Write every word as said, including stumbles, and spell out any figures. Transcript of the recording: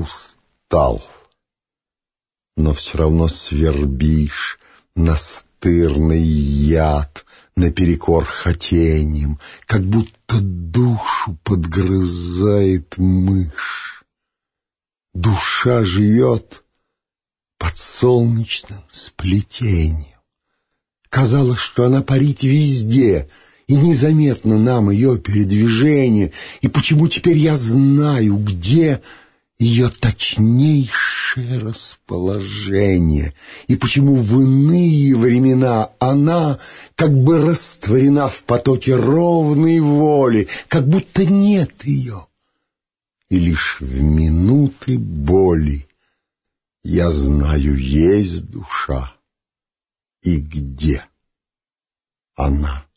устал, но все равно свербишь, настырный яд, наперекор хотениям, как будто душу подгрызает мышь. Душа живет под солнечным сплетением. Казалось, что она парит везде, и незаметно нам ее передвижение, и почему теперь я знаю, где ее точнейшее расположение, и почему в иные времена она как бы растворена в потоке ровной воли, как будто нет ее. И лишь в минуты боли я знаю, есть душа, и где она.